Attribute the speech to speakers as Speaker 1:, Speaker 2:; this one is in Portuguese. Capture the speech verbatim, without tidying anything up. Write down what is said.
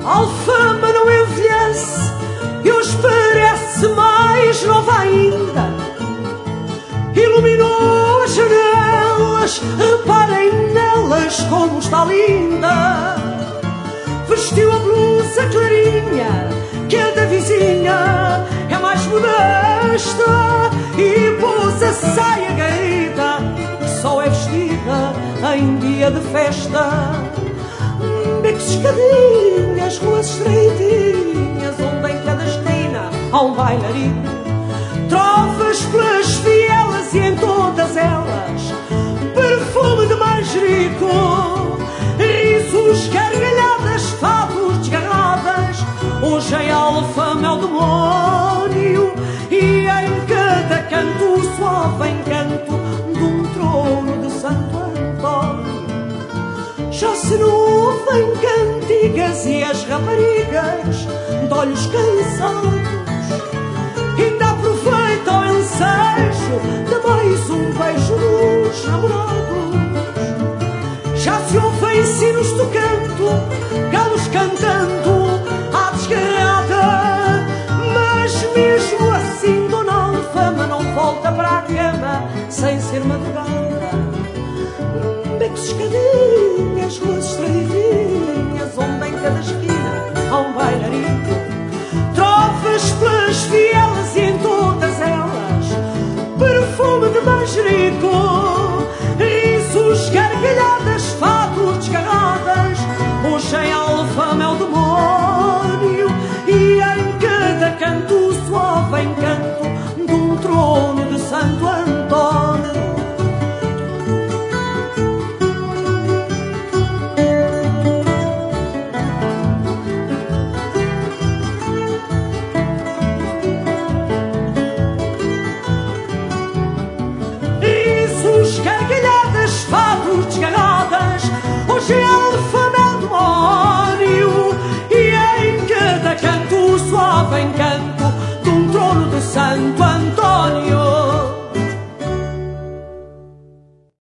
Speaker 1: Alfama não envelhece e hoje parece mais nova ainda. Iluminou as janelas, reparem nelas como está linda. Vestiu a blusa clarinha, que a da vizinha é mais modesta, e pôs a saia garrida, que só é vestida em dia de festa. Becos, escadinhas, ruas estreitinhas, onde em cada esquina há um bailarino. Trovas pelas vielas e em todas elas perfume de manjerico. Risos, gargalhadas, fados desgarradas, hoje em Alfama é o demónio, e em cada canto o suave encanto de um trono de Santo António. Já se não ouvem cantigas e as raparigas de olhos cansados ainda aproveitam o ensejo de mais um beijo dos namorados. Já se ouvem sinos tocando,